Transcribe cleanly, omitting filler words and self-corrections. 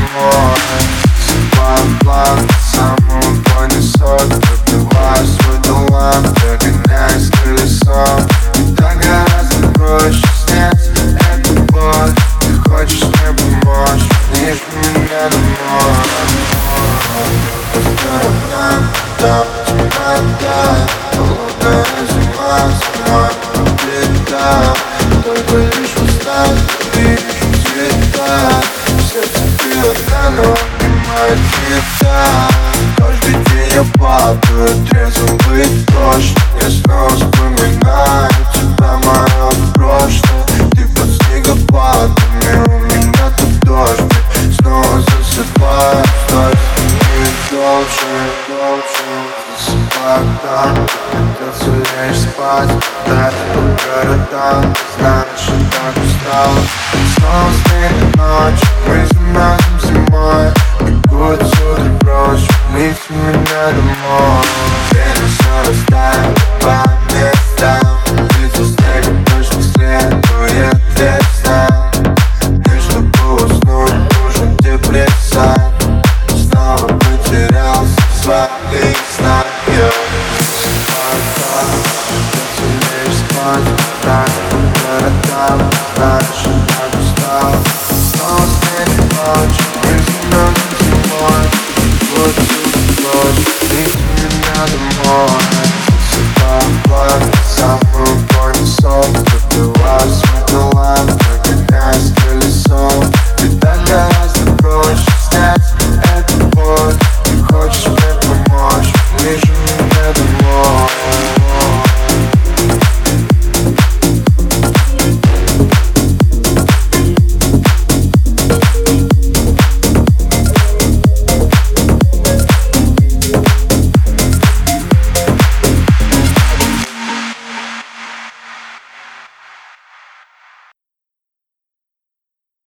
домой. Снимаю план, саму понесет. Пробиваю свой талант, догоняясь колесом. И так гораздо проще снять эту боль. Ты хочешь мне помочь, вернись меня домой. По сторонам, там темнота, холодная зима, зимой облета. Только лишь устал, вижу цвета. В сердце ты одна, но обнимает цвета. Каждый день я падаю, трезво